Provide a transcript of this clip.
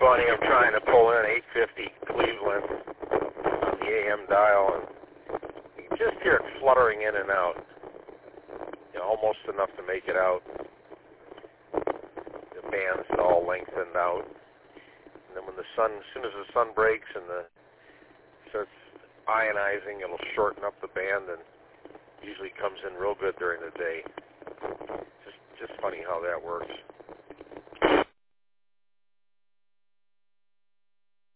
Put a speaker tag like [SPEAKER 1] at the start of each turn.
[SPEAKER 1] funny. I'm trying to pull in 850 Cleveland on the AM dial, and you can just hear it fluttering in and out. Almost enough to make it out. The band's all lengthened out. And then as soon as the sun breaks and starts ionizing, it'll shorten up the band and usually comes in real good during the day. Just funny how that works.